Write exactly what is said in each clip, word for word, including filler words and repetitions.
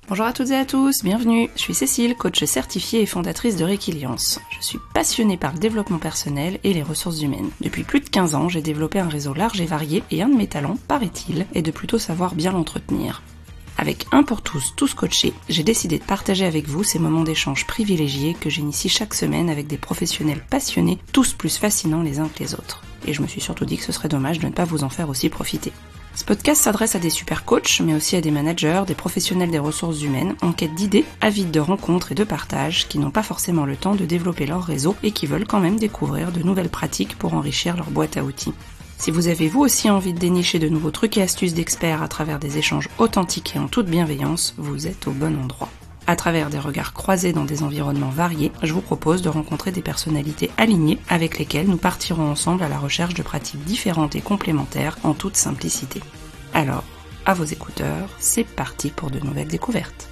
Bonjour à toutes et à tous, bienvenue. Je suis Cécile, coach certifiée et fondatrice de Réquiliance. Je suis passionnée par le développement personnel et les ressources humaines. Depuis plus de quinze ans, j'ai développé un réseau large et varié et un de mes talents, paraît-il, est de plutôt savoir bien l'entretenir. Avec Un pour tous, tous coachés, j'ai décidé de partager avec vous ces moments d'échange privilégiés que j'initie chaque semaine avec des professionnels passionnés, tous plus fascinants les uns que les autres. Et je me suis surtout dit que ce serait dommage de ne pas vous en faire aussi profiter. Ce podcast s'adresse à des super coachs, mais aussi à des managers, des professionnels des ressources humaines, en quête d'idées, avides de rencontres et de partage, qui n'ont pas forcément le temps de développer leur réseau et qui veulent quand même découvrir de nouvelles pratiques pour enrichir leur boîte à outils. Si vous avez vous aussi envie de dénicher de nouveaux trucs et astuces d'experts à travers des échanges authentiques et en toute bienveillance, vous êtes au bon endroit. À travers des regards croisés dans des environnements variés, je vous propose de rencontrer des personnalités alignées avec lesquelles nous partirons ensemble à la recherche de pratiques différentes et complémentaires en toute simplicité. Alors, à vos écouteurs, c'est parti pour de nouvelles découvertes.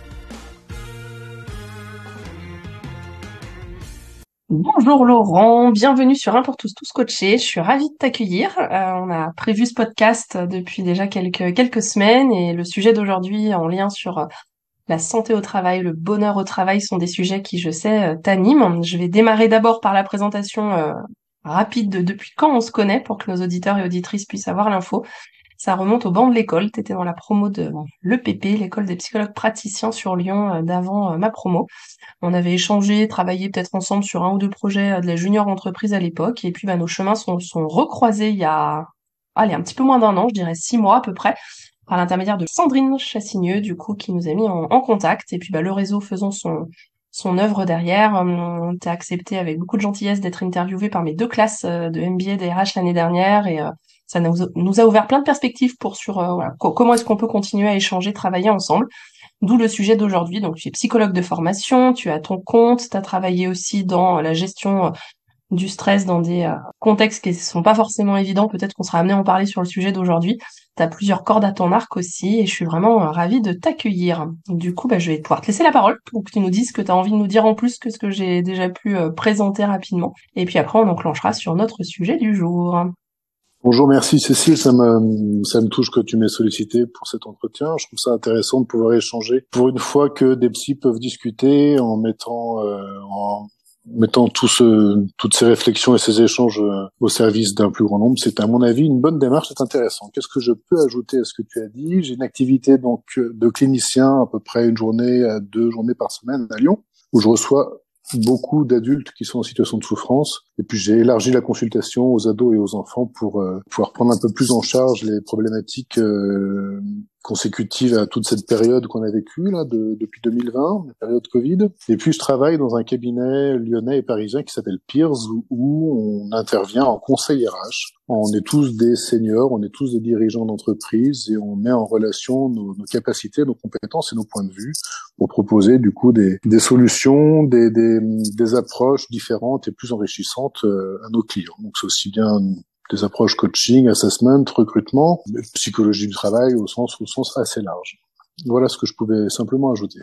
Bonjour Laurent, bienvenue sur Un pour tous, tous coachés. Je suis ravie de t'accueillir. Euh, on a prévu ce podcast depuis déjà quelques, quelques semaines et le sujet d'aujourd'hui en lien sur la santé au travail, le bonheur au travail sont des sujets qui, je sais, t'animent. Je vais démarrer d'abord par la présentation euh, rapide de depuis quand on se connaît pour que nos auditeurs et auditrices puissent avoir l'info. Ça remonte au banc de l'école. T'étais dans la promo de l'E P P, l'école des psychologues praticiens sur Lyon, euh, d'avant euh, ma promo. On avait échangé, travaillé peut-être ensemble sur un ou deux projets euh, de la junior entreprise à l'époque. Et puis, bah, nos chemins sont, sont recroisés il y a, allez, un petit peu moins d'un an, je dirais six mois à peu près, par l'intermédiaire de Sandrine Chassigneux, du coup, qui nous a mis en, en contact. Et puis, bah, le réseau faisant son, son œuvre derrière, on t'a accepté avec beaucoup de gentillesse d'être interviewé par mes deux classes euh, de M B A D R H l'année dernière. Et euh, ça nous, nous a ouvert plein de perspectives pour sur euh, voilà, co- comment est-ce qu'on peut continuer à échanger, travailler ensemble. D'où le sujet d'aujourd'hui. Donc, tu es psychologue de formation, tu as ton compte, tu as travaillé aussi dans la gestion du stress dans des euh, contextes qui sont pas forcément évidents. Peut-être qu'on sera amené à en parler sur le sujet d'aujourd'hui. Tu as plusieurs cordes à ton arc aussi et je suis vraiment euh, ravie de t'accueillir. Du coup, bah, je vais pouvoir te laisser la parole pour que tu nous dises ce que tu as envie de nous dire en plus que ce que j'ai déjà pu euh, présenter rapidement. Et puis après, on enclenchera sur notre sujet du jour. Bonjour, merci Cécile, ça me, ça me touche que tu m'aies sollicité pour cet entretien. Je trouve ça intéressant de pouvoir échanger pour une fois que des psys peuvent discuter en mettant, euh, en mettant tout ce, toutes ces réflexions et ces échanges euh, au service d'un plus grand nombre. C'est à mon avis une bonne démarche, c'est intéressant. Qu'est-ce que je peux ajouter à ce que tu as dit? J'ai une activité donc de clinicien à peu près une journée à deux journées par semaine à Lyon où je reçois beaucoup d'adultes qui sont en situation de souffrance. Et puis j'ai élargi la consultation aux ados et aux enfants pour euh, pouvoir prendre un peu plus en charge les problématiques euh, consécutives à toute cette période qu'on a vécue là de, depuis deux mille vingt, la période Covid. Et puis je travaille dans un cabinet lyonnais et parisien qui s'appelle Peers où, où on intervient en conseil R H. On est tous des seniors, on est tous des dirigeants d'entreprise et on met en relation nos, nos capacités, nos compétences et nos points de vue pour proposer du coup des, des solutions, des, des, des approches différentes et plus enrichissantes euh, à nos clients. Donc c'est aussi bien des approches coaching, assessment, recrutement, psychologie du travail au sens au sens assez large. Voilà ce que je pouvais simplement ajouter.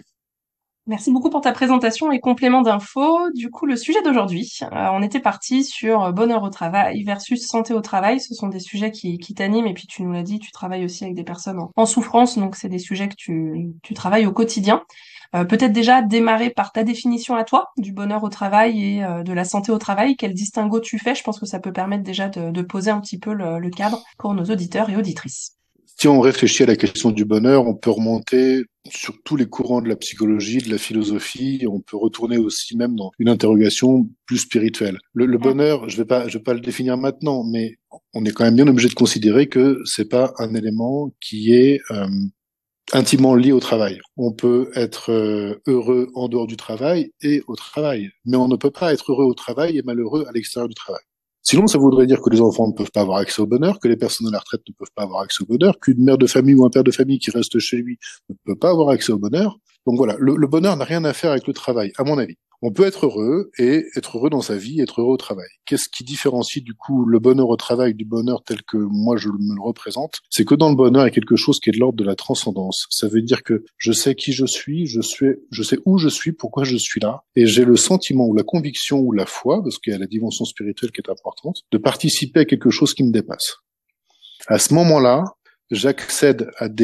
Merci beaucoup pour ta présentation et complément d'infos. Du coup, le sujet d'aujourd'hui, euh, on était parti sur bonheur au travail versus santé au travail. Ce sont des sujets qui, qui t'animent et puis tu nous l'as dit, tu travailles aussi avec des personnes en, en souffrance, donc c'est des sujets que tu, tu travailles au quotidien. Euh, peut-être déjà démarrer par ta définition à toi du bonheur au travail et euh, de la santé au travail. Quel distinguo tu fais? Je pense que ça peut permettre déjà de, de poser un petit peu le, le cadre pour nos auditeurs et auditrices. Si on réfléchit à la question du bonheur, on peut remonter sur tous les courants de la psychologie, de la philosophie. On peut retourner aussi même dans une interrogation plus spirituelle. Le, le bonheur, je vais pas, je vais pas le définir maintenant, mais on est quand même bien obligé de considérer que c'est pas un élément qui est euh, intimement lié au travail. On peut être euh, heureux en dehors du travail et au travail, mais on ne peut pas être heureux au travail et malheureux à l'extérieur du travail. Sinon, ça voudrait dire que les enfants ne peuvent pas avoir accès au bonheur, que les personnes à la retraite ne peuvent pas avoir accès au bonheur, qu'une mère de famille ou un père de famille qui reste chez lui ne peut pas avoir accès au bonheur. Donc voilà, le, le bonheur n'a rien à faire avec le travail, à mon avis. On peut être heureux et être heureux dans sa vie, être heureux au travail. Qu'est-ce qui différencie du coup le bonheur au travail du bonheur tel que moi je me le représente? C'est que dans le bonheur, il y a quelque chose qui est de l'ordre de la transcendance. Ça veut dire que je sais qui je suis, je suis, je sais où je suis, pourquoi je suis là, et j'ai le sentiment ou la conviction ou la foi, parce qu'il y a la dimension spirituelle qui est importante, de participer à quelque chose qui me dépasse. À ce moment-là, j'accède à des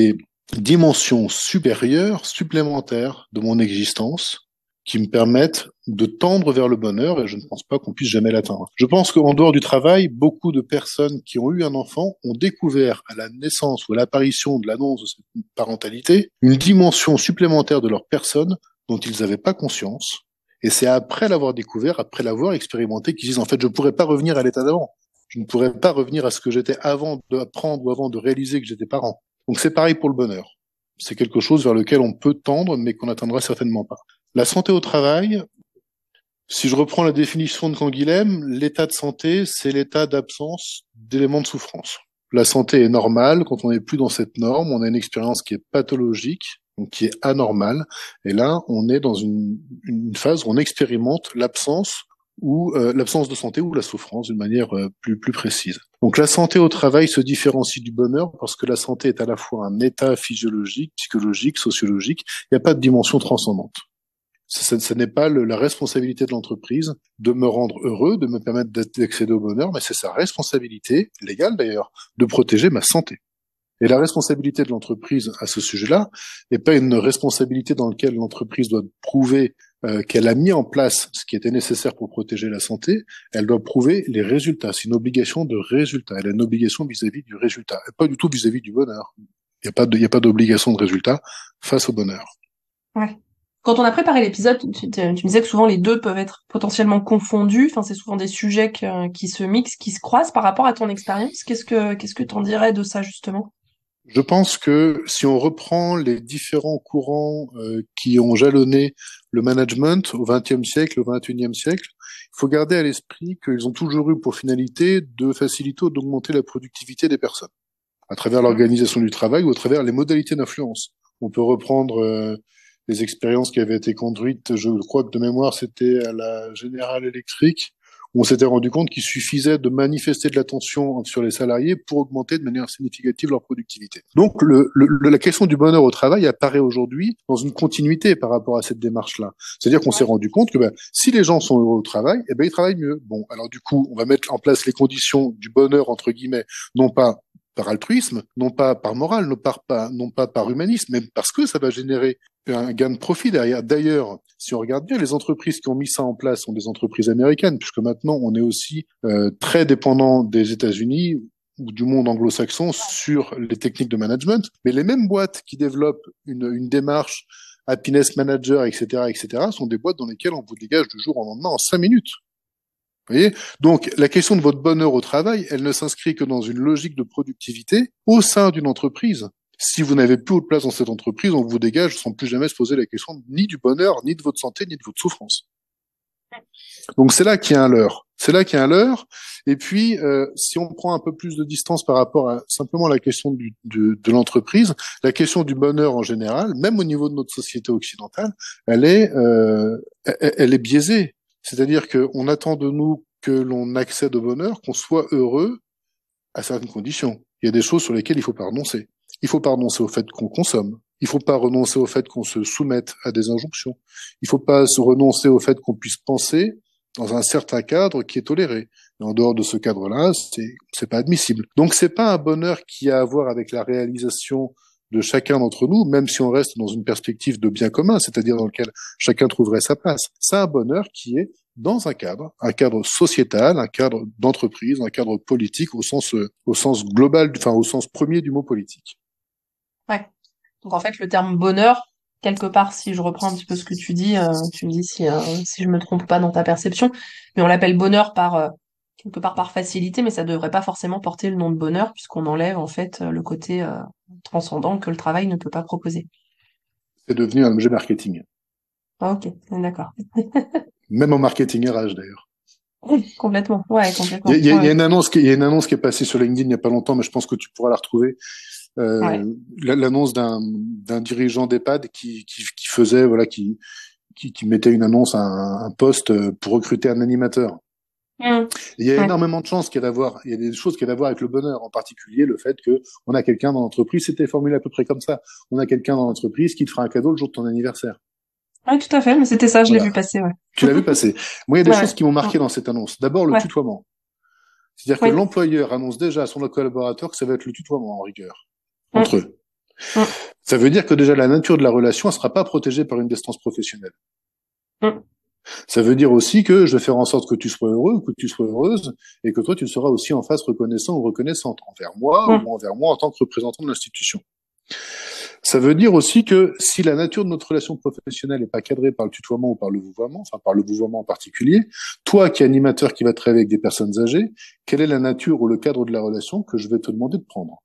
dimensions supérieures, supplémentaires de mon existence qui me permettent de tendre vers le bonheur et je ne pense pas qu'on puisse jamais l'atteindre. Je pense qu'en dehors du travail, beaucoup de personnes qui ont eu un enfant ont découvert à la naissance ou à l'apparition de l'annonce de cette parentalité une dimension supplémentaire de leur personne dont ils n'avaient pas conscience. Et c'est après l'avoir découvert, après l'avoir expérimenté, qu'ils disent en fait je ne pourrais pas revenir à l'état d'avant. Je ne pourrais pas revenir à ce que j'étais avant d'apprendre ou avant de réaliser que j'étais parent. Donc c'est pareil pour le bonheur. C'est quelque chose vers lequel on peut tendre, mais qu'on n'atteindra certainement pas. La santé au travail, si je reprends la définition de Canguilhem, l'état de santé, c'est l'état d'absence d'éléments de souffrance. La santé est normale, quand on n'est plus dans cette norme, on a une expérience qui est pathologique, donc qui est anormale, et là, on est dans une, une phase où on expérimente l'absence ou euh, l'absence de santé ou la souffrance d'une manière euh, plus plus précise. Donc la santé au travail se différencie du bonheur parce que la santé est à la fois un état physiologique, psychologique, sociologique, il n'y a pas de dimension transcendante. Ce, ce n'est pas le, la responsabilité de l'entreprise de me rendre heureux, de me permettre d'accéder au bonheur, mais c'est sa responsabilité, légale d'ailleurs, de protéger ma santé. Et la responsabilité de l'entreprise à ce sujet-là n'est pas une responsabilité dans laquelle l'entreprise doit prouver euh, qu'elle a mis en place ce qui était nécessaire pour protéger la santé, elle doit prouver les résultats. C'est une obligation de résultat. Elle a une obligation vis-à-vis du résultat, et pas du tout vis-à-vis du bonheur. Il n'y a pas de, il y a pas d'obligation de résultat face au bonheur. Ouais. Quand on a préparé l'épisode, tu, tu me disais que souvent les deux peuvent être potentiellement confondus. Enfin, c'est souvent des sujets que, qui se mixent, qui se croisent par rapport à ton expérience. Qu'est-ce que, qu'est-ce que t'en dirais de ça, justement? Je pense que si on reprend les différents courants euh, qui ont jalonné le management au vingtième siècle, au vingt et unième siècle, il faut garder à l'esprit qu'ils ont toujours eu pour finalité de faciliter ou d'augmenter la productivité des personnes, à travers l'organisation du travail ou à travers les modalités d'influence. On peut reprendre euh, les expériences qui avaient été conduites, je crois que de mémoire c'était à la General Electric, où on s'était rendu compte qu'il suffisait de manifester de l'attention sur les salariés pour augmenter de manière significative leur productivité. Donc le, le, la question du bonheur au travail apparaît aujourd'hui dans une continuité par rapport à cette démarche-là. C'est-à-dire qu'on s'est rendu compte que ben, si les gens sont heureux au travail, eh ben, ils travaillent mieux. Bon, alors du coup, on va mettre en place les conditions du bonheur, entre guillemets, non pas par altruisme, non pas par morale, non pas, pas, non pas par humanisme, mais parce que ça va générer un gain de profit derrière. D'ailleurs, si on regarde bien, les entreprises qui ont mis ça en place sont des entreprises américaines, puisque maintenant on est aussi euh, très dépendant des États-Unis ou du monde anglo-saxon sur les techniques de management. Mais les mêmes boîtes qui développent une, une démarche happiness manager, et cetera, et cetera, sont des boîtes dans lesquelles on vous dégage du jour au lendemain en cinq minutes. Vous voyez ? Donc, la question de votre bonheur au travail, elle ne s'inscrit que dans une logique de productivité au sein d'une entreprise. Si vous n'avez plus de place dans cette entreprise, on vous dégage sans plus jamais se poser la question ni du bonheur, ni de votre santé, ni de votre souffrance. Donc, c'est là qu'il y a un leurre. C'est là qu'il y a un leurre. Et puis, euh, si on prend un peu plus de distance par rapport à simplement la question du, de, de l'entreprise, la question du bonheur en général, même au niveau de notre société occidentale, elle est, euh, elle, elle est biaisée. C'est-à-dire qu'on attend de nous que l'on accède au bonheur, qu'on soit heureux à certaines conditions. Il y a des choses sur lesquelles il ne faut pas renoncer. Il ne faut pas renoncer au fait qu'on consomme. Il ne faut pas renoncer au fait qu'on se soumette à des injonctions. Il ne faut pas se renoncer au fait qu'on puisse penser dans un certain cadre qui est toléré. Et en dehors de ce cadre-là, c'est, c'est pas admissible. Donc c'est pas un bonheur qui a à voir avec la réalisation de chacun d'entre nous, même si on reste dans une perspective de bien commun, c'est-à-dire dans lequel chacun trouverait sa place. C'est un bonheur qui est dans un cadre, un cadre sociétal, un cadre d'entreprise, un cadre politique au sens, au sens global, enfin au sens premier du mot politique. Ouais. Donc en fait, le terme bonheur, quelque part, si je reprends un petit peu ce que tu dis, euh, tu me dis si, euh, si je me trompe pas dans ta perception, mais on l'appelle bonheur par euh, quelque part par facilité, mais ça devrait pas forcément porter le nom de bonheur puisqu'on enlève en fait le côté euh, transcendant que le travail ne peut pas proposer. C'est devenu un objet marketing. Ah, ok, d'accord. Même en marketing R H d'ailleurs. Oui, complètement, ouais, complètement. Il y a, il y a, ouais. il y a une annonce qui, il y a une annonce qui est passée sur LinkedIn il y a pas longtemps, mais je pense que tu pourras la retrouver. Euh, Ouais. L'annonce d'un, d'un dirigeant d'EHPAD qui, qui, qui faisait, voilà, qui, qui, qui mettait une annonce à un, un poste pour recruter un animateur. Mmh. Il y a Ouais. énormément de chances qu'il y a d'avoir, il y a des choses qu'il y a d'avoir avec le bonheur, en particulier le fait que on a quelqu'un dans l'entreprise, c'était formulé à peu près comme ça. On a quelqu'un dans l'entreprise qui te fera un cadeau le jour de ton anniversaire. Ouais, tout à fait, mais c'était ça, je l'ai Voilà. vu passer, ouais. Tu l'as vu passer. Moi, il y a des Ouais, choses qui m'ont ouais. marqué dans cette annonce. D'abord, le Ouais. tutoiement. C'est-à-dire que Oui. l'employeur annonce déjà à son collaborateur que ça va être le tutoiement en rigueur, Mmh. entre eux. Mm. Ça veut dire que déjà la nature de la relation ne sera pas protégée par une distance professionnelle. Mm. Ça veut dire aussi que je vais faire en sorte que tu sois heureux, que tu sois heureuse, et que toi, tu seras aussi en face reconnaissant ou reconnaissante envers moi Mm. ou envers moi en tant que représentant de l'institution. Ça veut dire aussi que si la nature de notre relation professionnelle n'est pas cadrée par le tutoiement ou par le vouvoiement, enfin par le vouvoiement en particulier, toi qui es animateur qui va travailler avec des personnes âgées, quelle est la nature ou le cadre de la relation que je vais te demander de prendre?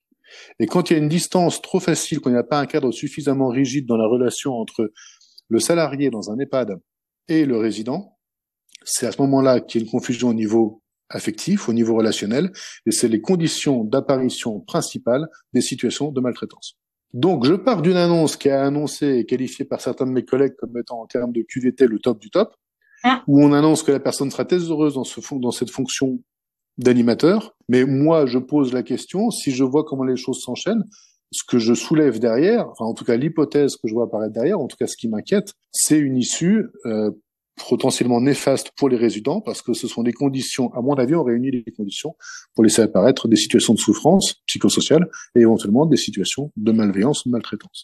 Et quand il y a une distance trop facile, quand il n'y a pas un cadre suffisamment rigide dans la relation entre le salarié dans un EHPAD et le résident, c'est à ce moment-là qu'il y a une confusion au niveau affectif, au niveau relationnel, et c'est les conditions d'apparition principales des situations de maltraitance. Donc, je pars d'une annonce qui a annoncé et qualifiée par certains de mes collègues comme étant en termes de Q V T le top du top, Mm. où on annonce que la personne sera très heureuse dans, ce, dans cette fonction d'animateur. Mais moi, je pose la question, si je vois comment les choses s'enchaînent, ce que je soulève derrière, enfin en tout cas l'hypothèse que je vois apparaître derrière, en tout cas ce qui m'inquiète, c'est une issue euh, potentiellement néfaste pour les résidents, parce que ce sont des conditions, à mon avis, on réunit les conditions pour laisser apparaître des situations de souffrance psychosociale et éventuellement des situations de malveillance ou de maltraitance.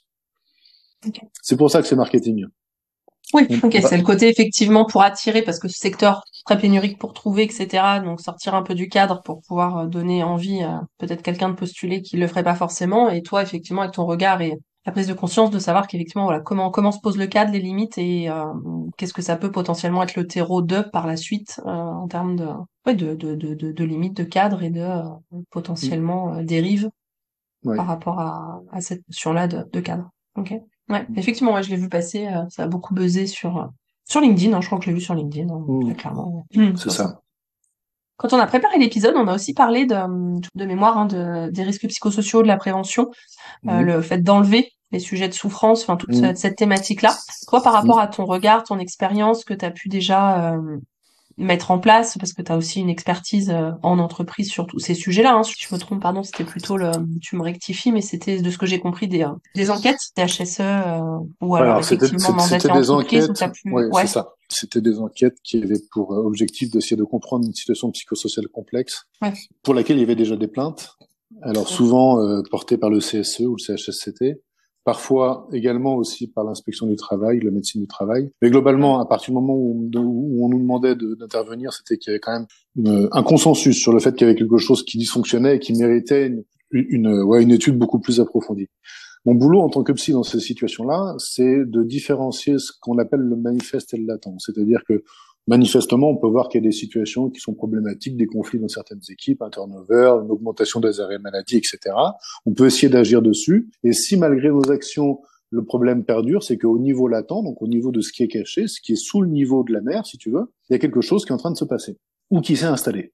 Okay. C'est pour ça que c'est marketing. Oui, On, ok, on va... c'est le côté effectivement pour attirer, parce que ce secteur très pénurique pour trouver, et cetera. Donc sortir un peu du cadre pour pouvoir donner envie à peut-être quelqu'un de postuler qui le ferait pas forcément. Et toi, effectivement, avec ton regard et la prise de conscience de savoir qu'effectivement, voilà, comment comment se pose le cadre, les limites et euh, qu'est-ce que ça peut potentiellement être le terreau de par la suite euh, en termes de, ouais, de, de, de, de, de limites de cadre et de euh, potentiellement euh, dérives ouais. par rapport à, à cette notion-là de, de cadre. Ok. Ouais, effectivement, ouais, je l'ai vu passer, euh, ça a beaucoup buzzé sur, euh, sur LinkedIn, hein, je crois que je l'ai vu sur LinkedIn, hein, Mmh. très clairement. Mmh, c'est ça. ça. Quand on a préparé l'épisode, on a aussi parlé de, de mémoire, hein, de, des risques psychosociaux, de la prévention, euh, Mmh. le fait d'enlever les sujets de souffrance, enfin toute Mmh. cette, cette thématique-là. Toi, par rapport à ton regard, ton expérience que tu as pu déjà euh, mettre en place, parce que tu as aussi une expertise euh, en entreprise sur tous ces sujets-là. Hein. Si je me trompe, pardon, c'était plutôt le, tu me rectifies, mais c'était de ce que j'ai compris des, euh, des enquêtes des H S E euh, ou alors Alors, c'était, effectivement c'était mandaté des entreprise où tu enquêtes, as pu, oui, c'est ouais, ça. C'était des enquêtes qui avaient pour euh, objectif d'essayer de comprendre une situation psychosociale complexe, ouais, pour laquelle il y avait déjà des plaintes. Alors, ouais, souvent euh, portées par le C S E ou le C H S C T, parfois également aussi par l'inspection du travail, la médecine du travail. Mais globalement, à partir du moment où, où on nous demandait de, d'intervenir, c'était qu'il y avait quand même une, un consensus sur le fait qu'il y avait quelque chose qui dysfonctionnait et qui méritait une, une, une, ouais, une étude beaucoup plus approfondie. Mon boulot en tant que psy dans ces situations-là, c'est de différencier ce qu'on appelle le manifeste et le latent. C'est-à-dire que manifestement, on peut voir qu'il y a des situations qui sont problématiques, des conflits dans certaines équipes, un turnover, une augmentation des arrêts maladie, et cetera. On peut essayer d'agir dessus. Et si malgré nos actions, le problème perdure, c'est qu'au niveau latent, donc au niveau de ce qui est caché, ce qui est sous le niveau de la mer, si tu veux, il y a quelque chose qui est en train de se passer ou qui s'est installé.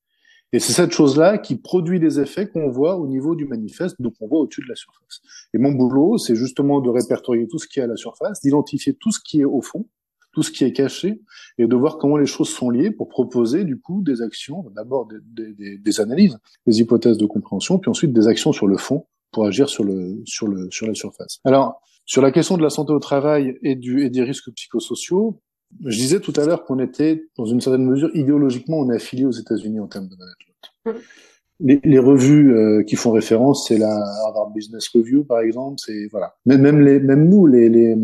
Et c'est cette chose-là qui produit des effets qu'on voit au niveau du manifeste, donc on voit au-dessus de la surface. Et mon boulot, c'est justement de répertorier tout ce qui est à la surface, d'identifier tout ce qui est au fond, tout ce qui est caché, et de voir comment les choses sont liées pour proposer du coup des actions, d'abord des, des, des, des analyses, des hypothèses de compréhension, puis ensuite des actions sur le fond pour agir sur le sur le sur la surface. Alors sur la question de la santé au travail et du et des risques psychosociaux, je disais tout à l'heure qu'on était, dans une certaine mesure, idéologiquement, on est affilié aux États-Unis en termes de management. Les, les revues euh, qui font référence, c'est la Harvard Business Review, par exemple. C'est voilà. Même, même les, même nous, les les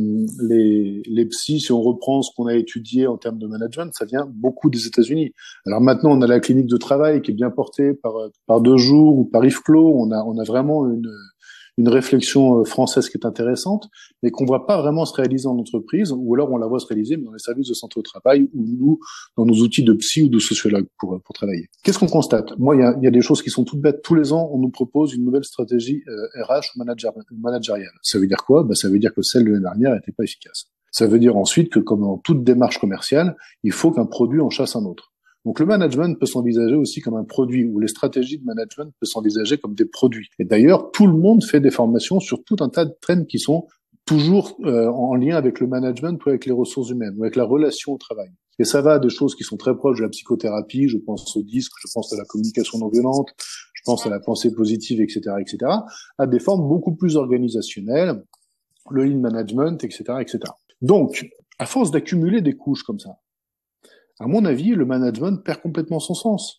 les les psys, si on reprend ce qu'on a étudié en termes de management, ça vient beaucoup des États-Unis. Alors maintenant, on a la clinique de travail qui est bien portée par par deux jours ou par Yves Clos. On a on a vraiment une une réflexion française qui est intéressante, mais qu'on voit pas vraiment se réaliser en entreprise, ou alors on la voit se réaliser mais dans les services de santé au travail, ou nous, dans nos outils de psy ou de sociologue pour, pour travailler. Qu'est-ce qu'on constate? Moi, il y a, y a des choses qui sont toutes bêtes. Tous les ans, on nous propose une nouvelle stratégie euh, R H ou manager, managériale. Ça veut dire quoi? Ben, ça veut dire que celle de l'année dernière n'était pas efficace. Ça veut dire ensuite que, comme dans toute démarche commerciale, il faut qu'un produit en chasse un autre. Donc le management peut s'envisager aussi comme un produit, ou les stratégies de management peuvent s'envisager comme des produits. Et d'ailleurs, tout le monde fait des formations sur tout un tas de thèmes qui sont toujours euh, en lien avec le management ou avec les ressources humaines, ou avec la relation au travail. Et ça va à des choses qui sont très proches de la psychothérapie, je pense au disque, je pense à la communication non violente, je pense à la pensée positive, et cetera, et cetera, à des formes beaucoup plus organisationnelles, le lean management, et cetera, et cetera. Donc, à force d'accumuler des couches comme ça, à mon avis, le management perd complètement son sens.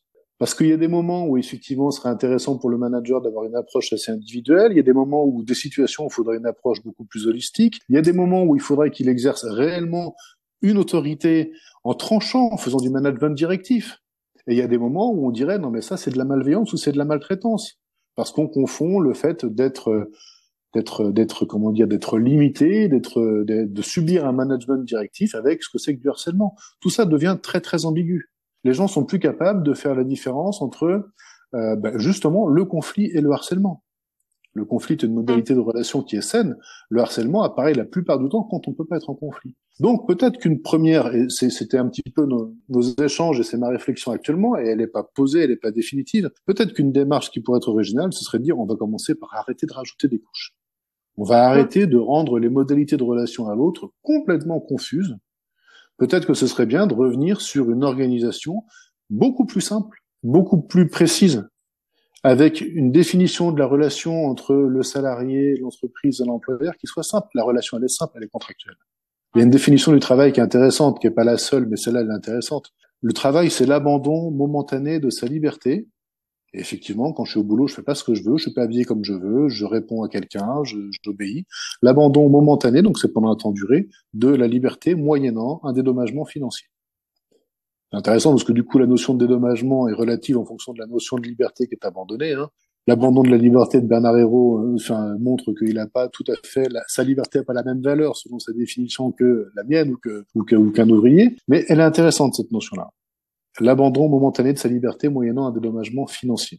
Parce qu'il y a des moments où effectivement ce serait intéressant pour le manager d'avoir une approche assez individuelle, il y a des moments où des situations où il faudrait une approche beaucoup plus holistique, il y a des moments où il faudrait qu'il exerce réellement une autorité en tranchant, en faisant du management directif. Et il y a des moments où on dirait non mais ça c'est de la malveillance ou c'est de la maltraitance, parce qu'on confond le fait d'être d'être d'être comment dire d'être limité, d'être de subir un management directif avec ce que c'est que du harcèlement. Tout ça devient très très ambigu. Les gens sont plus capables de faire la différence entre euh, ben justement le conflit et le harcèlement. Le conflit est une modalité de relation qui est saine. Le harcèlement apparaît la plupart du temps quand on peut pas être en conflit. Donc peut-être qu'une première, et c'était un petit peu nos, nos échanges et c'est ma réflexion actuellement, et elle n'est pas posée, elle n'est pas définitive, peut-être qu'une démarche qui pourrait être originale, ce serait de dire on va commencer par arrêter de rajouter des couches. On va arrêter de rendre les modalités de relation à l'autre complètement confuses. Peut-être que ce serait bien de revenir sur une organisation beaucoup plus simple, beaucoup plus précise, avec une définition de la relation entre le salarié, l'entreprise et l'employeur qui soit simple. La relation, elle est simple, elle est contractuelle. Il y a une définition du travail qui est intéressante, qui n'est pas la seule, mais celle-là, elle est intéressante. Le travail, c'est l'abandon momentané de sa liberté. Et effectivement, quand je suis au boulot, je fais pas ce que je veux, je suis pas habillé comme je veux, je réponds à quelqu'un, je, j'obéis. L'abandon momentané, donc c'est pendant un temps duré, de la liberté moyennant un dédommagement financier. C'est intéressant parce que du coup, la notion de dédommagement est relative en fonction de la notion de liberté qui est abandonnée. Hein. L'abandon de la liberté de Bernard Hérault euh, enfin, montre qu'il n'a pas tout à fait la, sa liberté n'a pas la même valeur selon sa définition que la mienne ou que ou, que, ou qu'un ouvrier, mais elle est intéressante cette notion-là. L'abandon momentané de sa liberté moyennant un dédommagement financier.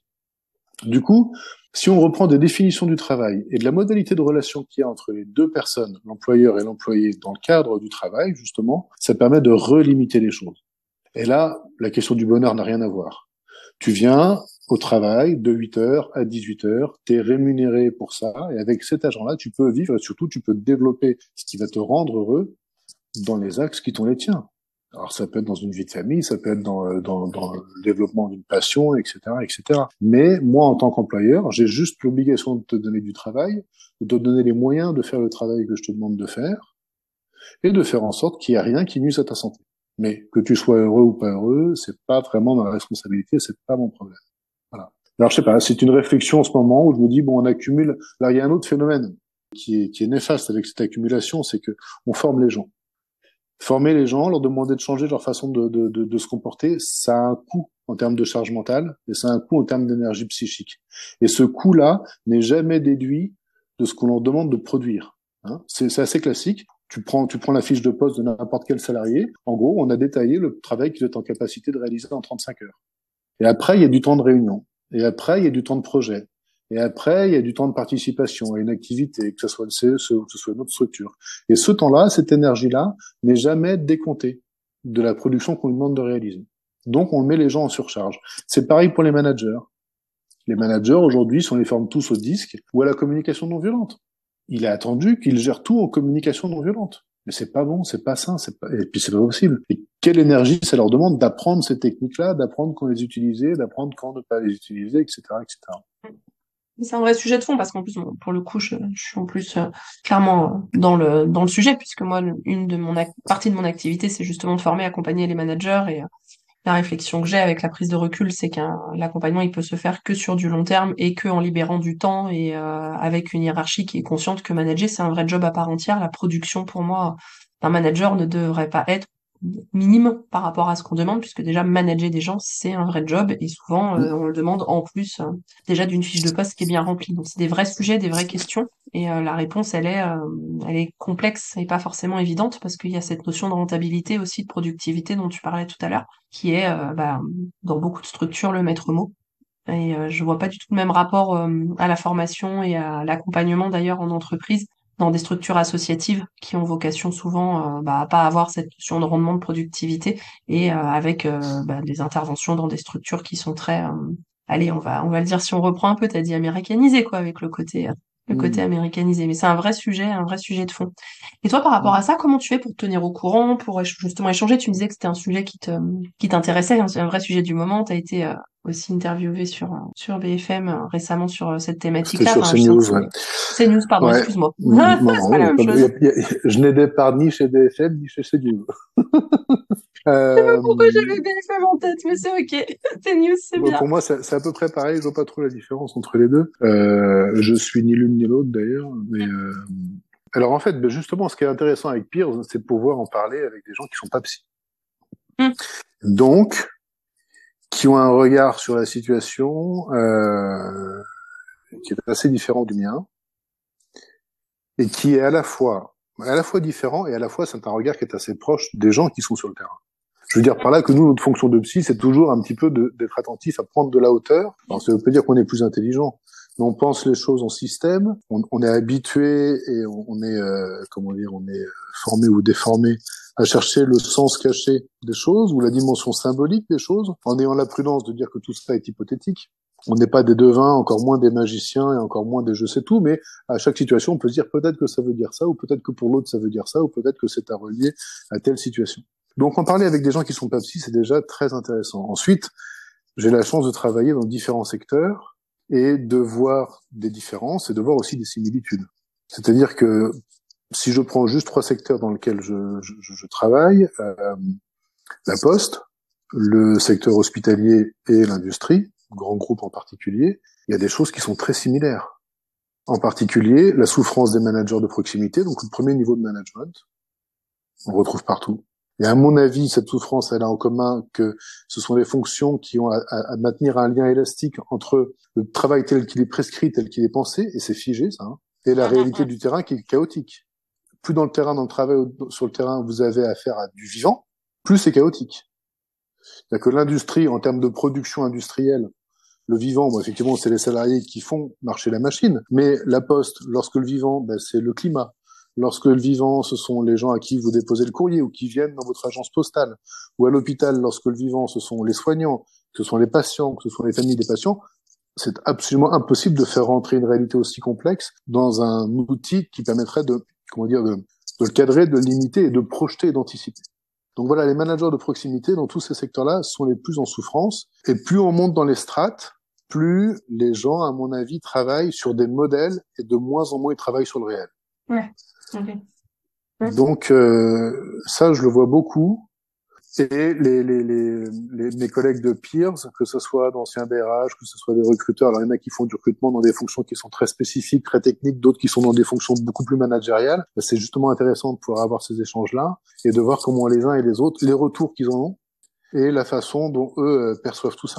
Du coup, si on reprend des définitions du travail et de la modalité de relation qu'il y a entre les deux personnes, l'employeur et l'employé, dans le cadre du travail, justement, ça permet de relimiter les choses. Et là, la question du bonheur n'a rien à voir. Tu viens au travail de huit heures à dix-huit heures, tu es rémunéré pour ça, et avec cet argent-là, tu peux vivre et surtout, tu peux développer ce qui va te rendre heureux dans les axes qui sont les tiens. Alors ça peut être dans une vie de famille, ça peut être dans, dans, dans le développement d'une passion, et cetera, et cetera. Mais moi, en tant qu'employeur, j'ai juste l'obligation de te donner du travail, de te donner les moyens de faire le travail que je te demande de faire, et de faire en sorte qu'il n'y ait rien qui nuise à ta santé. Mais que tu sois heureux ou pas heureux, c'est pas vraiment ma responsabilité, c'est pas mon problème. Voilà. Alors je sais pas, c'est une réflexion en ce moment où je me dis bon, on accumule. Alors il y a un autre phénomène qui est, qui est néfaste avec cette accumulation, c'est que on forme les gens. Former les gens, leur demander de changer leur façon de, de, de, de se comporter, ça a un coût en termes de charge mentale et ça a un coût en termes d'énergie psychique. Et ce coût-là n'est jamais déduit de ce qu'on leur demande de produire. Hein. C'est, c'est assez classique. Tu prends, tu prends la fiche de poste de n'importe quel salarié. En gros, on a détaillé le travail qu'il est en capacité de réaliser en trente-cinq heures. Et après, il y a du temps de réunion. Et après, il y a du temps de projet. Et après, il y a du temps de participation à une activité, que ce soit le C E C ou que ce soit une autre structure. Et ce temps-là, cette énergie-là, n'est jamais décomptée de la production qu'on lui demande de réaliser. Donc, on met les gens en surcharge. C'est pareil pour les managers. Les managers, aujourd'hui, on les forme tous au disque ou à la communication non violente. Il est attendu qu'ils gèrent tout en communication non violente. Mais c'est pas bon, c'est pas sain, c'est pas, et puis c'est pas possible. Et quelle énergie ça leur demande d'apprendre ces techniques-là, d'apprendre quand les utiliser, d'apprendre quand ne pas les utiliser, et cetera, et cetera. C'est un vrai sujet de fond parce qu'en plus, bon, pour le coup, je, je suis en plus euh, clairement euh, dans le dans le sujet puisque moi, le- une de mon ac- partie de mon activité, c'est justement de former, accompagner les managers et euh, la réflexion que j'ai avec la prise de recul, c'est qu'un l'accompagnement, il peut se faire que sur du long terme et que en libérant du temps et euh, avec une hiérarchie qui est consciente que manager, c'est un vrai job à part entière. La production, pour moi, d'un manager ne devrait pas être minime par rapport à ce qu'on demande, puisque déjà manager des gens, c'est un vrai job et souvent euh, on le demande en plus euh, déjà d'une fiche de poste qui est bien remplie. Donc c'est des vrais sujets, des vraies questions et euh, la réponse elle est euh, elle est complexe et pas forcément évidente parce qu'il y a cette notion de rentabilité aussi de productivité dont tu parlais tout à l'heure qui est euh, bah, dans beaucoup de structures le maître mot. Et euh, je vois pas du tout le même rapport euh, à la formation et à l'accompagnement d'ailleurs en entreprise dans des structures associatives qui ont vocation souvent euh, bah, à pas avoir cette notion de rendement de productivité et euh, avec euh, bah, des interventions dans des structures qui sont très, euh, allez, on va on va le dire si on reprend un peu, t'as dit américanisé quoi avec le côté euh, le côté Mmh. américanisé. Mais c'est un vrai sujet, un vrai sujet de fond. Et toi, par rapport à ça, comment tu fais pour te tenir au courant, pour éch- justement échanger? Tu me disais que c'était un sujet qui te, qui t'intéressait, hein, c'est un vrai sujet du moment. Tu as été euh, aussi interviewé sur, euh, sur B F M euh, récemment sur euh, cette C'était thématique-là. sur Enfin, je sens que CNews, ouais. c'est c'est news, pardon, Ouais. excuse-moi. Non, C'est non, pas il y la a même pas de- chose. il y a- il y a- je n'ai départ ni chez B F M ni chez CNews. Je sais pas Euh, pourquoi j'avais B F M en tête, mais c'est ok. TNews, c'est bon, bien. pour moi, c'est c'est à peu près pareil. Je vois pas trop la différence entre les deux. Euh, je suis ni l'une ni l'autre d'ailleurs. Mais euh, alors en fait, ben, justement, ce qui est intéressant avec Peers, c'est de pouvoir en parler avec des gens qui sont pas psy. Hmm. Donc, qui ont un regard sur la situation euh, qui est assez différent du mien et qui est à la fois à la fois différent et à la fois c'est un regard qui est assez proche des gens qui sont sur le terrain. Je veux dire par là que nous, notre fonction de psy, c'est toujours un petit peu de- d'être attentif à prendre de la hauteur. Alors, ça veut pas dire qu'on est plus intelligent, mais on pense les choses en système, on, on est habitué et on, on est, euh, comment dire, on est euh, formé ou déformé à chercher le sens caché des choses ou la dimension symbolique des choses, en ayant la prudence de dire que tout ça est hypothétique. On n'est pas des devins, encore moins des magiciens et encore moins des je sais tout, mais à chaque situation, on peut se dire peut-être que ça veut dire ça, ou peut-être que pour l'autre ça veut dire ça, ou peut-être que c'est à relier à telle situation. Donc en parler avec des gens qui sont pas psy, c'est déjà très intéressant. Ensuite, j'ai la chance de travailler dans différents secteurs et de voir des différences et de voir aussi des similitudes. C'est-à-dire que si je prends juste trois secteurs dans lesquels je, je, je travaille, euh, la poste, le secteur hospitalier et l'industrie, grands groupes en particulier, il y a des choses qui sont très similaires. En particulier, la souffrance des managers de proximité, donc le premier niveau de management, on retrouve partout. Et à mon avis, cette souffrance, elle a en commun que ce sont les fonctions qui ont à, à, à maintenir un lien élastique entre le travail tel qu'il est prescrit, tel qu'il est pensé, et c'est figé, ça, hein, et la réalité du terrain qui est chaotique. Plus dans le terrain, dans le travail, sur le terrain, vous avez affaire à du vivant, plus c'est chaotique. C'est-à-dire que l'industrie, en termes de production industrielle, le vivant, bon, effectivement, c'est les salariés qui font marcher la machine. Mais la poste, lorsque le vivant, ben, c'est le climat. Lorsque le vivant, ce sont les gens à qui vous déposez le courrier ou qui viennent dans votre agence postale. Ou à l'hôpital, lorsque le vivant, ce sont les soignants, que ce sont les patients, que ce sont les familles des patients, c'est absolument impossible de faire rentrer une réalité aussi complexe dans un outil qui permettrait de, comment dire, de, de le cadrer, de le limiter et de projeter et d'anticiper. Donc voilà, les managers de proximité dans tous ces secteurs-là sont les plus en souffrance. Et plus on monte dans les strates, plus les gens, à mon avis, travaillent sur des modèles et de moins en moins ils travaillent sur le réel. Ouais. Okay. Ouais. Donc euh, ça, je le vois beaucoup. Et les, les, les, les, mes collègues de peers, que ce soit d'anciens B R H, que ce soit des recruteurs, alors il y en a qui font du recrutement dans des fonctions qui sont très spécifiques, très techniques, d'autres qui sont dans des fonctions beaucoup plus managériales. C'est justement intéressant de pouvoir avoir ces échanges-là et de voir comment les uns et les autres, les retours qu'ils en ont et la façon dont eux perçoivent tout ça.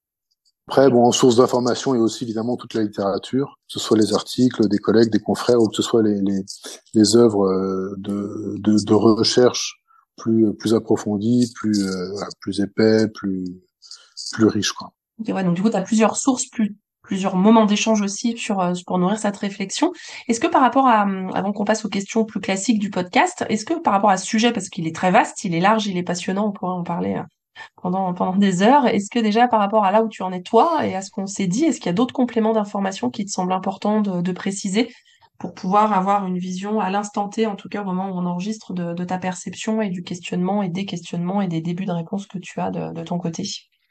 Après, bon, en source d'information, il y a aussi évidemment toute la littérature, que ce soit les articles des collègues, des confrères, ou que ce soit les, les, les œuvres de, de, de recherche plus plus approfondies, plus euh, plus épais, plus plus riches, quoi. Okay, ouais, donc du coup, tu as plusieurs sources, plus, plusieurs moments d'échange aussi sur, euh, pour nourrir cette réflexion. Est-ce que par rapport à, hum, avant qu'on passe aux questions plus classiques du podcast, est-ce que par rapport à ce sujet, parce qu'il est très vaste, il est large, il est passionnant, on pourrait en parler euh, pendant, pendant des heures, est-ce que déjà par rapport à là où tu en es toi et à ce qu'on s'est dit, est-ce qu'il y a d'autres compléments d'information qui te semblent importants de, de préciser pour pouvoir avoir une vision à l'instant T, en tout cas au moment où on enregistre, de, de ta perception et du questionnement et des questionnements et des débuts de réponses que tu as de, de ton côté?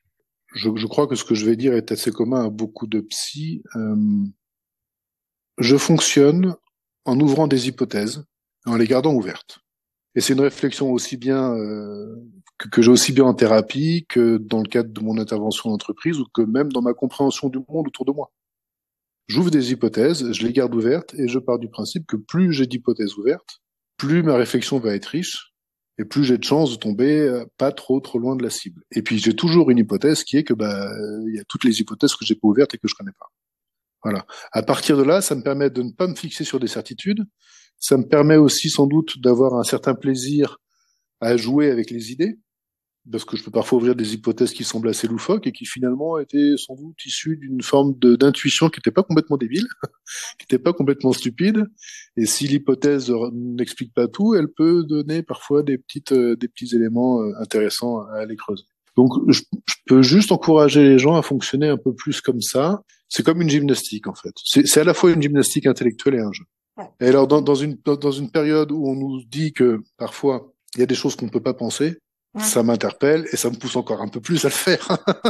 Je, je crois que ce que je vais dire est assez commun à beaucoup de psy. Euh, je fonctionne en ouvrant des hypothèses et en les gardant ouvertes. Et c'est une réflexion aussi bien euh, que, que j'ai aussi bien en thérapie que dans le cadre de mon intervention d'entreprise ou que même dans ma compréhension du monde autour de moi. J'ouvre des hypothèses, je les garde ouvertes et je pars du principe que plus j'ai d'hypothèses ouvertes, plus ma réflexion va être riche et plus j'ai de chances de tomber euh, pas trop trop loin de la cible. Et puis j'ai toujours une hypothèse qui est que bah il y a toutes les hypothèses que j'ai pas ouvertes et que je connais pas. Voilà. À partir de là, ça me permet de ne pas me fixer sur des certitudes. Ça me permet aussi sans doute d'avoir un certain plaisir à jouer avec les idées, parce que je peux parfois ouvrir des hypothèses qui semblent assez loufoques et qui finalement étaient sans doute issues d'une forme de, d'intuition qui n'était pas complètement débile, qui n'était pas complètement stupide. Et si l'hypothèse n'explique pas tout, elle peut donner parfois des petites, euh, des petits éléments euh, intéressants à aller creuser. Donc, je, je peux juste encourager les gens à fonctionner un peu plus comme ça. C'est comme une gymnastique, en fait. C'est, c'est à la fois une gymnastique intellectuelle et un jeu. Et alors, dans, dans une, dans une période où on nous dit que parfois, il y a des choses qu'on ne peut pas penser, Ouais. ça m'interpelle et ça me pousse encore un peu plus à le faire.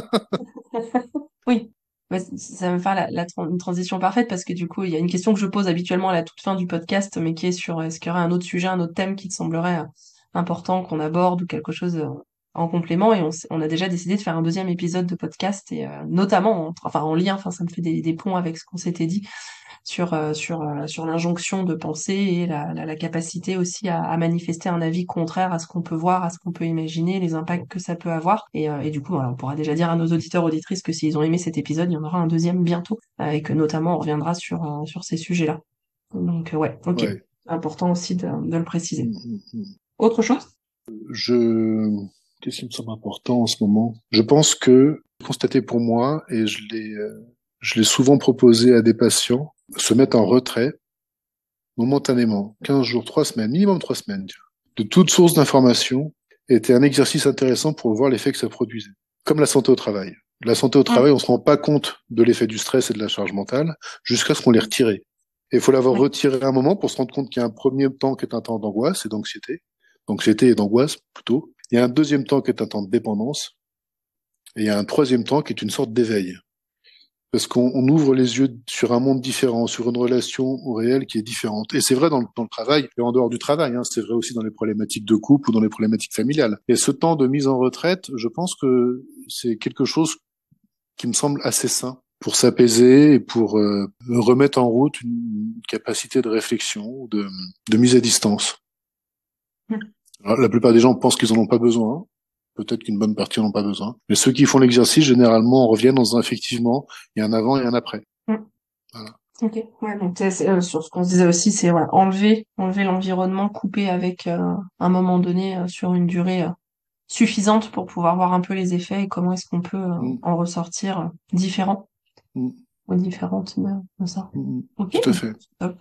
Oui, ouais, c- ça va me faire la, la tran- une transition parfaite parce que du coup, il y a une question que je pose habituellement à la toute fin du podcast, mais qui est sur est-ce qu'il y aurait un autre sujet, un autre thème qui te semblerait euh, important qu'on aborde ou quelque chose. euh, en complément et on, s- on a déjà décidé de faire un deuxième épisode de podcast et euh, notamment en, enfin en lien, enfin ça me fait des, des ponts avec ce qu'on s'était dit sur euh, sur euh, sur l'injonction de penser et la, la, la capacité aussi à, à manifester un avis contraire à ce qu'on peut voir, à ce qu'on peut imaginer, les impacts que ça peut avoir et, euh, et du coup voilà, on pourra déjà dire à nos auditeurs auditrices que s'ils ont aimé cet épisode, il y en aura un deuxième bientôt euh, et que notamment on reviendra sur euh, sur ces sujets-là. Donc euh, ouais, ok, Ouais. important aussi de, de le préciser. Mm, mm, mm. Autre chose? Je, qu'est-ce qui me semble important en ce moment? Je pense que, constaté pour moi, et je l'ai, euh, je l'ai souvent proposé à des patients, se mettre en retrait momentanément, quinze jours, trois semaines, minimum trois semaines, tiens, de toute source d'information était un exercice intéressant pour voir l'effet que ça produisait. Comme la santé au travail. La santé au Mm. travail, on se rend pas compte de l'effet du stress et de la charge mentale jusqu'à ce qu'on les retire. Et il faut l'avoir Oui. retiré un moment pour se rendre compte qu'il y a un premier temps qui est un temps d'angoisse et d'anxiété. D'anxiété et d'angoisse, plutôt. Il y a un deuxième temps qui est un temps de dépendance. Et il y a un troisième temps qui est une sorte d'éveil. Parce qu'on on ouvre les yeux sur un monde différent, sur une relation au réel qui est différente. Et c'est vrai dans le, dans le travail et en dehors du travail, hein, c'est vrai aussi dans les problématiques de couple ou dans les problématiques familiales. Et ce temps de mise en retraite, je pense que c'est quelque chose qui me semble assez sain pour s'apaiser et pour euh, remettre en route une capacité de réflexion, de, de mise à distance. Mm. Alors, la plupart des gens pensent qu'ils en ont pas besoin. Peut-être qu'une bonne partie en ont pas besoin. Mais ceux qui font l'exercice, généralement, reviennent dans un effectivement, il y a un avant et un après. Mm. Voilà. Ok, ouais, donc c'est, c'est, euh, sur ce qu'on se disait aussi, c'est voilà, enlever, enlever l'environnement, couper avec euh, un moment donné euh, sur une durée euh, suffisante pour pouvoir voir un peu les effets et comment est-ce qu'on peut euh, Mm, en ressortir euh, différent mm, ou différente de, de ça. mm, mm. Ok, Tout à fait. top.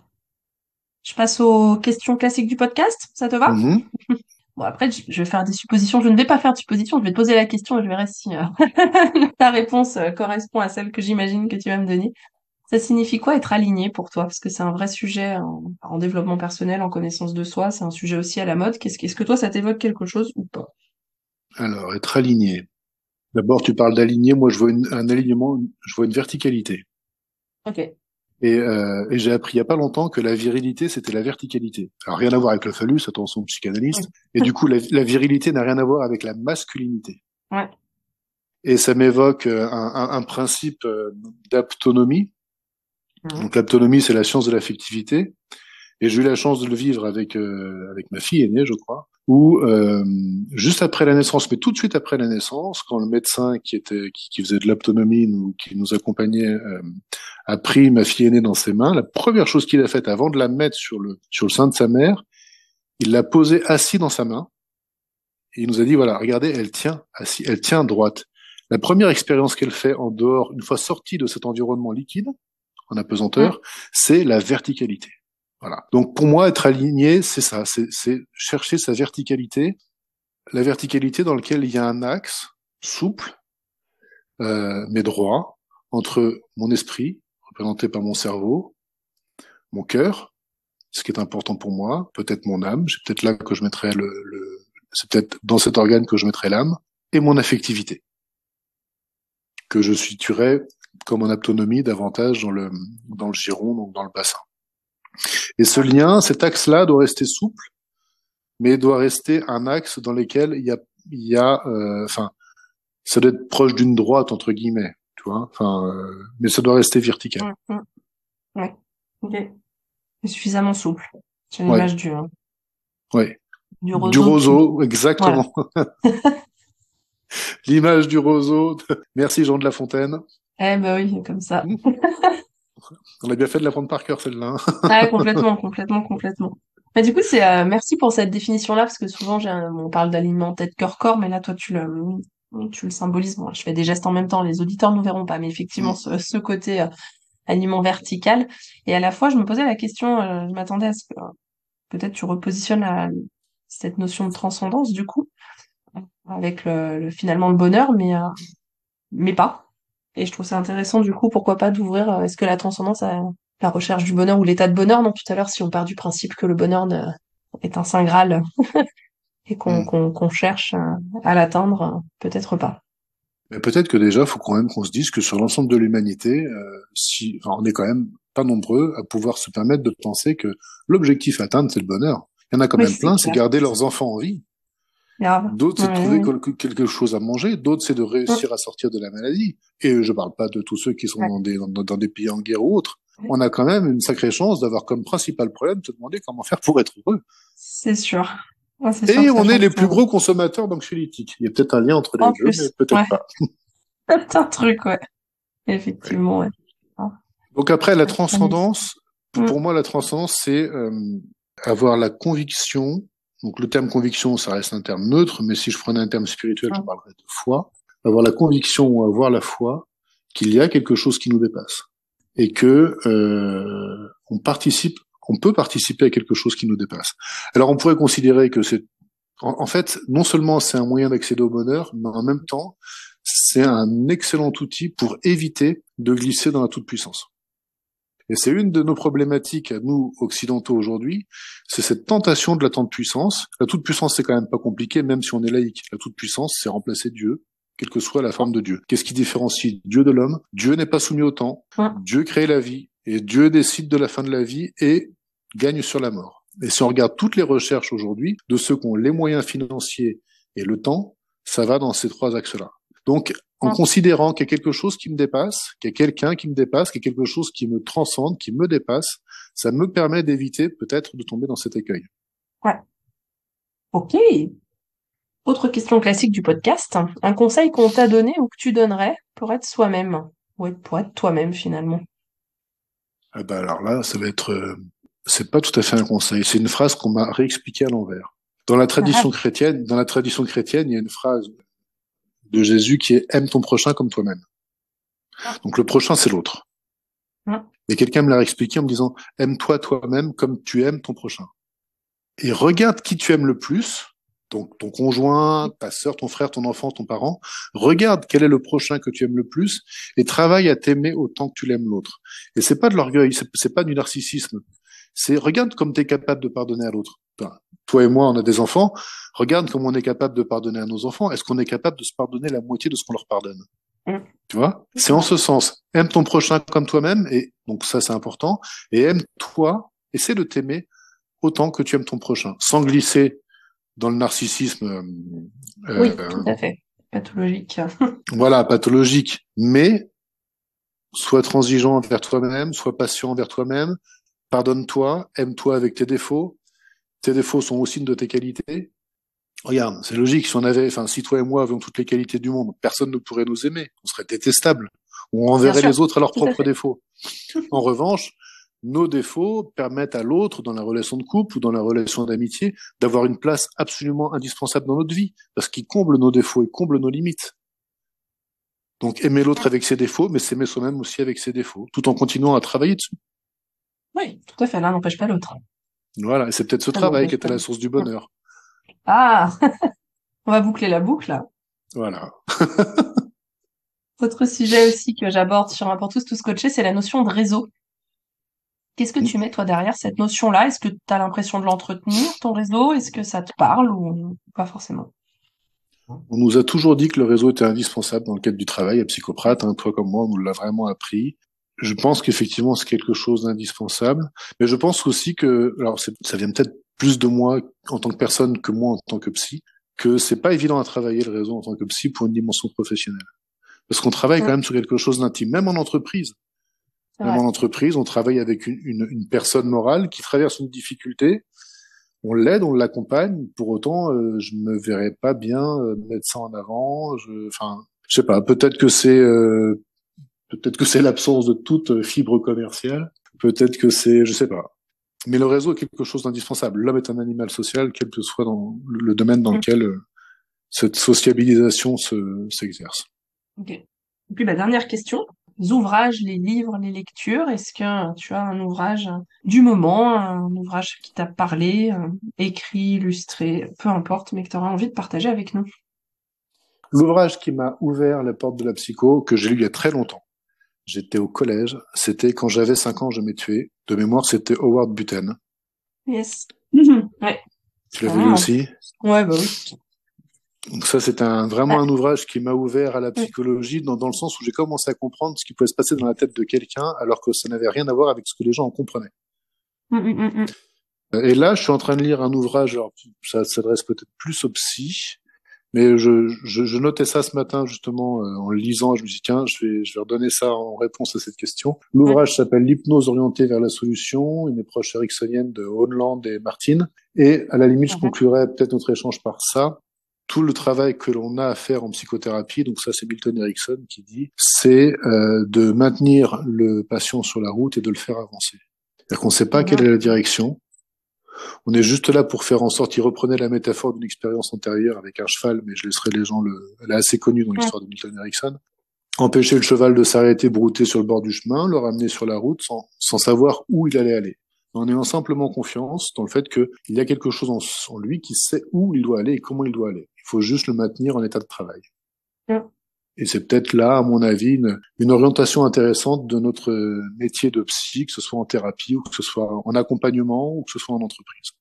Je passe aux questions classiques du podcast, ça te va? Mhm. Bon, après, je je vais faire des suppositions. Je ne vais pas faire de suppositions, je vais te poser la question et je verrai si euh, ta réponse euh, correspond à celle que j'imagine que tu vas me donner. Ça signifie quoi être aligné pour toi? Parce que c'est un vrai sujet en, en développement personnel, en connaissance de soi, c'est un sujet aussi à la mode. Qu'est-ce, est-ce que toi, ça t'évoque quelque chose ou pas? Alors, être aligné. D'abord, tu parles d'aligné. Moi, je vois une- un alignement, je vois une verticalité. Ok. Et, euh, et j'ai appris il y a pas longtemps que la virilité, c'était la verticalité. Alors, rien à voir avec le phallus, attention Oui. psychanalyste. Et du coup, la, la virilité n'a rien à voir avec la masculinité. Ouais. Et ça m'évoque euh, un, un, un principe euh, d'autonomie. Mhm. Donc, l'autonomie, c'est la science de l'affectivité. Et j'ai eu la chance de le vivre avec euh, avec ma fille aînée, je crois, où euh, juste après la naissance, mais tout de suite après la naissance, quand le médecin qui était qui, qui faisait de l'autonomie, nous, qui nous accompagnait, euh, a pris ma fille aînée dans ses mains, la première chose qu'il a faite avant de la mettre sur le sur le sein de sa mère, il l'a posée assis dans sa main et il nous a dit voilà, regardez, elle tient assis, elle tient droite. La première expérience qu'elle fait en dehors, une fois sortie de cet environnement liquide, en Mhm. apesanteur, c'est la verticalité. Voilà. Donc pour moi, être aligné, c'est ça, c'est, c'est chercher sa verticalité, la verticalité dans laquelle il y a un axe souple, euh, mais droit, entre mon esprit, représenté par mon cerveau, mon cœur, ce qui est important pour moi, peut-être mon âme, c'est peut-être là que je mettrais le, le c'est peut-être dans cet organe que je mettrais l'âme, et mon affectivité, que je situerais comme en autonomie davantage dans le, dans le giron, donc dans le bassin. Et ce lien, cet axe-là doit rester souple, mais doit rester un axe dans lequel il y a, il y a, euh, enfin, ça doit être proche d'une droite entre guillemets, tu vois. Enfin, euh, mais ça doit rester vertical. Mhm. Mhm. Ouais. Ok. C'est suffisamment souple. C'est Ouais, l'image du, hein, ouais. du Du roseau qui. roseau, Voilà. exactement. L'image du roseau. Merci Jean de La Fontaine. Eh ben oui, comme ça. Hmm. On a bien fait de la prendre par cœur celle-là. Ah, complètement, complètement, complètement. Mais du coup, c'est euh, merci pour cette définition-là, parce que souvent, j'ai un- on parle d'alignement tête, cœur, corps, mais là, toi, tu le, tu le symbolises. Bon, je fais des gestes en même temps, les auditeurs ne verront pas, mais effectivement, Hmm. ce, ce côté euh, alignement vertical. Et à la fois, je me posais la question, euh, je m'attendais à ce que euh, peut-être tu repositionnes la- cette notion de transcendance, du coup, avec le, le- finalement le bonheur, mais, euh, mais pas. Et je trouve ça intéressant, du coup, pourquoi pas d'ouvrir, euh, est-ce que la transcendance a la recherche du bonheur ou l'état de bonheur? Non, tout à l'heure, si on part du principe que le bonheur ne- est un saint Graal et qu'on Hmm. qu'on qu'on cherche euh, à l'atteindre, euh, peut-être pas. Mais peut-être que déjà, il faut quand même qu'on se dise que sur l'ensemble de l'humanité, euh, si, enfin, on est quand même pas nombreux à pouvoir se permettre de penser que l'objectif à atteindre, c'est le bonheur. Il y en a quand Oui, même c'est plein, c'est clair. garder leurs enfants en vie. grave. D'autres, c'est de Ouais, trouver ouais, quelque quelque chose à manger. D'autres, c'est de ouais. réussir à sortir de la maladie. Et je parle pas de tous ceux qui sont Ouais. dans des, dans, dans des pays en guerre ou autres. On a quand même une sacrée chance d'avoir comme principal problème de se demander comment faire pour être heureux. C'est sûr. Ouais, c'est sûr Et que ça on est change les tout. plus gros consommateurs d'anxiolytiques. Il y a peut-être un lien entre les En deux, mais plus, ouais. peut-être pas. C'est un truc, ouais. Oui. Effectivement, ouais. Ah, Donc après, la ouais, la musique. transcendance, pour Mm. pour moi, la transcendance, c'est euh, avoir la conviction. Donc le terme conviction, ça reste un terme neutre, mais si je prenais un terme spirituel, je Mm. parlerais de foi. Avoir la conviction ou avoir la foi qu'il y a quelque chose qui nous dépasse et que euh, on participe, on peut participer à quelque chose qui nous dépasse. Alors on pourrait considérer que c'est, en, en fait, non seulement c'est un moyen d'accéder au bonheur, mais en même temps, c'est un excellent outil pour éviter de glisser dans la toute-puissance. Et c'est une de nos problématiques à nous, occidentaux, aujourd'hui, c'est cette tentation de la toute-puissance. La toute-puissance, c'est quand même pas compliqué, même si on est laïque. La toute-puissance, c'est remplacer Dieu, quelle que soit la forme de Dieu. Qu'est-ce qui différencie Dieu de l'homme? Dieu n'est pas soumis au temps. Mm. Dieu crée la vie. Et Dieu décide de la fin de la vie et gagne sur la mort. Et si on regarde toutes les recherches aujourd'hui, de ceux qui ont les moyens financiers et le temps, ça va dans ces trois axes-là. Donc, en Mm. considérant qu'il y a quelque chose qui me dépasse, qu'il y a quelqu'un qui me dépasse, qu'il y a quelque chose qui me transcende, qui me dépasse, ça me permet d'éviter peut-être de tomber dans cet écueil. Ouais. Ok. Autre question classique du podcast. Un conseil qu'on t'a donné ou que tu donnerais pour être soi-même. Ouais, pour être toi-même finalement. Ah ben alors là, ça va être, euh, c'est pas tout à fait un conseil, c'est une phrase qu'on m'a réexpliquée à l'envers. Dans la Ah, tradition chrétienne, dans la tradition chrétienne, il y a une phrase de Jésus qui est aime ton prochain comme toi-même. ah, Donc le prochain, c'est l'autre. ah. Et quelqu'un me l'a réexpliqué en me disant aime-toi toi-même comme tu aimes ton prochain. Et regarde qui tu aimes le plus, donc ton conjoint, ta sœur, ton frère, ton enfant, ton parent. Regarde quel est le prochain que tu aimes le plus et travaille à t'aimer autant que tu l'aimes l'autre. Et c'est pas de l'orgueil, c'est, c'est pas du narcissisme. C'est regarde comme tu es capable de pardonner à l'autre. Enfin, toi et moi, on a des enfants. Regarde comme on est capable de pardonner à nos enfants. Est-ce qu'on est capable de se pardonner la moitié de ce qu'on leur pardonne? Mm. Tu vois? C'est en Ouais. ce sens. Aime ton prochain comme toi-même, et donc ça c'est important. Et aime-toi, essaie de t'aimer autant que tu aimes ton prochain, sans glisser dans le narcissisme, euh, Oui, euh, tout à fait. Pathologique. voilà, pathologique. Mais sois transigeant envers toi-même, sois patient envers toi-même, pardonne-toi, aime-toi avec tes défauts. Tes défauts sont aussi une de tes qualités. Regarde, c'est logique. Si on avait, enfin, si toi et moi avions toutes les qualités du monde, personne ne pourrait nous aimer. On serait détestable. On Bien enverrait sûr, les autres à leurs tout à propres fait. défauts. En revanche, nos défauts permettent à l'autre, dans la relation de couple ou dans la relation d'amitié, d'avoir une place absolument indispensable dans notre vie, parce qu'il comble nos défauts, il comble nos limites. Donc aimer l'autre avec ses défauts, mais s'aimer soi-même aussi avec ses défauts, tout en continuant à travailler dessus. Oui, tout à fait. L'un n'empêche pas l'autre. Voilà, et c'est peut-être ce Ça travail qui n'empêche est à pas la l'autre. source du Mm. bonheur. Ah, on va boucler la boucle là. Voilà. Autre sujet aussi que j'aborde sur un pour tous, tous coachés, c'est la notion de réseau. Qu'est-ce que tu mets toi derrière cette notion-là? Est-ce que tu as l'impression de l'entretenir, ton réseau? Est-ce que ça te parle ou pas forcément? On nous a toujours dit que le réseau était indispensable dans le cadre du travail à Psychoprate, hein, toi comme moi, on nous l'a vraiment appris. Je pense qu'effectivement c'est quelque chose d'indispensable, mais je pense aussi que, alors c'est- ça vient peut-être plus de moi en tant que personne que moi en tant que psy, que c'est pas évident à travailler le réseau en tant que psy pour une dimension professionnelle. Parce qu'on travaille quand Mm, même sur quelque chose d'intime, même en entreprise. c'est Même vrai. en entreprise, on travaille avec une, une, une personne morale qui traverse une difficulté. On l'aide, on l'accompagne. Pour autant, euh, je me verrais pas bien euh, mettre ça en avant. Je, enfin, je sais pas. Peut-être que c'est, euh, peut-être que c'est l'absence de toute fibre commerciale. Peut-être que c'est, je sais pas. Mais le réseau est quelque chose d'indispensable. L'homme est un animal social, quel que soit dans le, le domaine dans Mm, lequel euh, cette sociabilisation se, s'exerce. ok. Et puis la dernière question, les ouvrages, les livres, les lectures, est-ce que tu as un ouvrage du moment, un ouvrage qui t'a parlé, euh, écrit, illustré, peu importe, mais que tu auras envie de partager avec nous? L'ouvrage qui m'a ouvert les portes de la psycho, que j'ai lu il y a très longtemps, j'étais au collège, c'était quand j'avais cinq ans, je m'ai tué. De mémoire, c'était Howard Buten. Yes. Mhm. Ouais, Tu l'avais lu vraiment. aussi? Ouais, bah oui. Donc ça, c'est un, vraiment Ah, un ouvrage qui m'a ouvert à la mm, psychologie dans, dans le sens où j'ai commencé à comprendre ce qui pouvait se passer dans la tête de quelqu'un alors que ça n'avait rien à voir avec ce que les gens en comprenaient. mm, mm, mm, Et là, je suis en train de lire un ouvrage, alors ça s'adresse peut-être plus aux psy, mais je, je, je notais ça ce matin justement euh, en le lisant. Je me dis tiens, je vais, je vais redonner ça en réponse à cette question. L'ouvrage s'appelle L'hypnose orientée vers la solution, une approche ericksonienne de Hollande et Martin. Et à la limite, je conclurai peut-être notre échange par ça. Tout le travail que l'on a à faire en psychothérapie, donc ça c'est Milton Erickson qui dit, c'est euh, de maintenir le patient sur la route et de le faire avancer. C'est-à-dire qu'on ne sait pas quelle est la direction. On est juste là pour faire en sorte, il reprenait la métaphore d'une expérience antérieure avec un cheval, mais je laisserai les gens le, elle est assez connue dans l'histoire de Milton Erickson. Empêcher le cheval de s'arrêter, brouter sur le bord du chemin, le ramener sur la route sans, sans savoir où il allait aller. En ayant simplement confiance dans le fait qu'il y a quelque chose en, en lui qui sait où il doit aller et comment il doit aller. Il faut juste le maintenir en état de travail. Mm. Et c'est peut-être là, à mon avis, une, une orientation intéressante de notre métier de psy, que ce soit en thérapie ou que ce soit en accompagnement ou que ce soit en entreprise.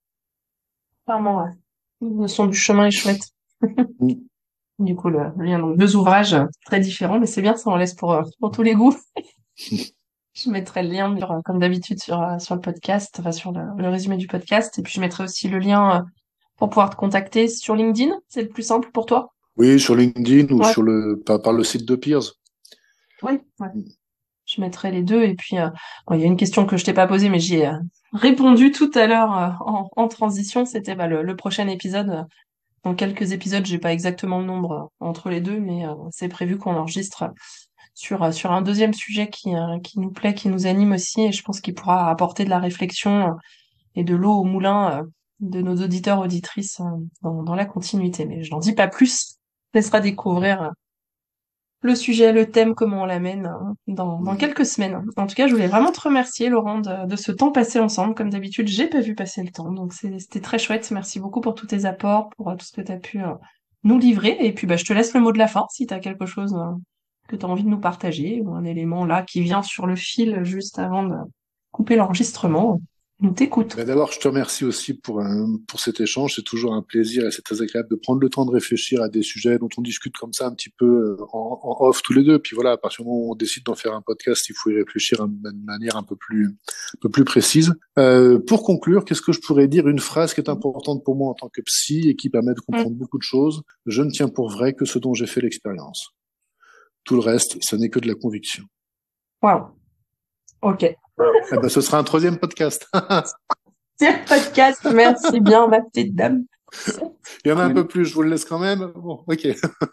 Clairement, ouais. Le son du chemin est chouette. Mm. Du coup, le, le lien, donc deux ouvrages très différents, mais c'est bien, ça en laisse pour, pour tous les goûts. Je mettrai le lien, comme d'habitude, sur, sur le podcast, enfin sur le, le résumé du podcast, et puis je mettrai aussi le lien pour pouvoir te contacter sur LinkedIn. C'est le plus simple pour toi? Oui, sur LinkedIn ou ouais. sur le par, par le site de Peers. Oui, ouais. Je mettrai les deux. Et puis, euh, bon, il y a une question que je t'ai pas posée, mais j'y ai euh, répondu tout à l'heure euh, en, en transition. C'était bah, le, le prochain épisode. Euh, dans quelques épisodes, j'ai pas exactement le nombre euh, entre les deux, mais euh, c'est prévu qu'on enregistre sur euh, sur un deuxième sujet qui euh, qui nous plaît, qui nous anime aussi, et je pense qu'il pourra apporter de la réflexion euh, et de l'eau au moulin euh, de nos auditeurs auditrices euh, dans, dans la continuité. Mais je n'en dis pas plus. On laissera découvrir euh, le sujet, le thème, comment on l'amène euh, dans, dans quelques semaines. En tout cas, je voulais vraiment te remercier, Laurent, de, de ce temps passé ensemble. Comme d'habitude, j'ai pas vu passer le temps, donc c'était très chouette. Merci beaucoup pour tous tes apports, pour euh, tout ce que tu as pu euh, nous livrer. Et puis, bah, je te laisse le mot de la fin, si tu as quelque chose euh, que tu as envie de nous partager, ou un élément là qui vient sur le fil juste avant de couper l'enregistrement. Nous t'écoute. Ben d'abord, je te remercie aussi pour un, pour cet échange. C'est toujours un plaisir et c'est très agréable de prendre le temps de réfléchir à des sujets dont on discute comme ça un petit peu en, en off tous les deux. Puis voilà, à partir du moment où on décide d'en faire un podcast, il faut y réfléchir de manière un peu plus, un peu plus précise. Euh, pour conclure, qu'est-ce que je pourrais dire? Une phrase qui est importante pour moi en tant que psy et qui permet de comprendre mmh. beaucoup de choses. Je ne tiens pour vrai que ce dont j'ai fait l'expérience. Tout le reste, ce n'est que de la conviction. Waouh. Ok. Eh ben, ce sera un troisième podcast. C'est un podcast, merci bien, ma petite dame. Il y en a un peu plus, je vous le laisse quand même. Bon, ok.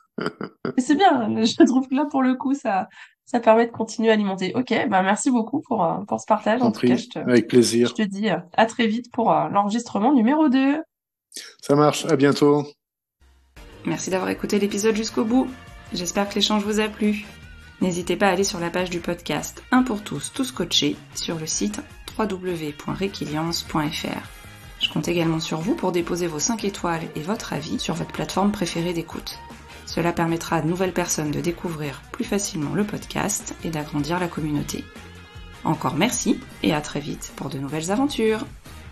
C'est bien, je trouve que là, pour le coup, ça, ça permet de continuer à alimenter. Ok, bah merci beaucoup pour, pour ce partage. En tout cas, je te, avec plaisir. Je te dis à très vite pour l'enregistrement numéro deux. Ça marche, à bientôt. Merci d'avoir écouté l'épisode jusqu'au bout. J'espère que l'échange vous a plu. N'hésitez pas à aller sur la page du podcast Un pour tous, tous coachés sur le site w w w point requiliance point f r. Je compte également sur vous pour déposer vos cinq étoiles et votre avis sur votre plateforme préférée d'écoute. Cela permettra à de nouvelles personnes de découvrir plus facilement le podcast et d'agrandir la communauté. Encore merci et à très vite pour de nouvelles aventures.